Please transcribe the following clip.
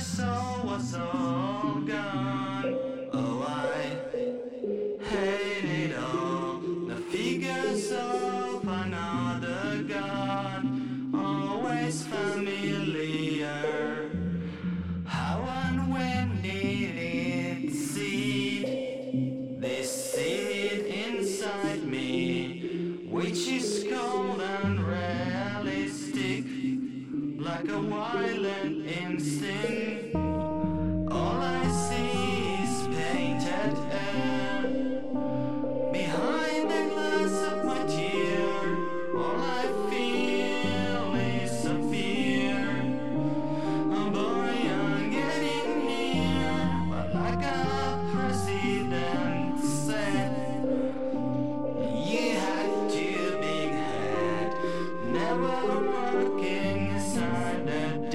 soul was all gone. Oh, I hate it all. The figures of another god, always familiar. How and when did it seed? This seed inside me, which is cold and realistic, like a violent instinct. All I see is painted air behind the glass of my tear. All I feel is a fear. Oh boy, I'm getting near. But like a president said, you had too big head, never working inside that